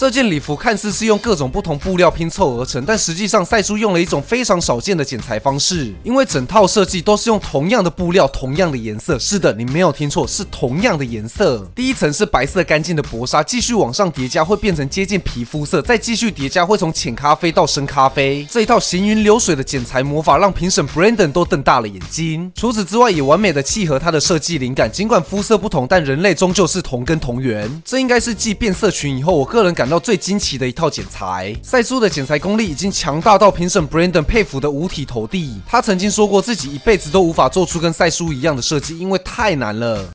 这件礼服看似是用各种不同布料拼凑而成，但实际上赛叔用了一种非常少见的剪裁方式，因为整套设计都是用同样的布料、同样的颜色。是的，你没有听错，是同样的颜色。第一层是白色干净的薄纱，继续往上叠加会变成接近皮肤色，再继续叠加会从浅咖啡到深咖啡。这一套行云流水的剪裁魔法让评审 Brandon 都瞪大了眼睛。除此之外，也完美的契合他的设计灵感。尽管肤色不同，但人类终究是同根同源。这应该是继变色裙以后，我个人感到最惊奇的一套剪裁。赛叔的剪裁功力已经强大到评审 Brandon 佩服的五体投地。他曾经说过自己一辈子都无法做出跟赛叔一样的设计，因为太难了。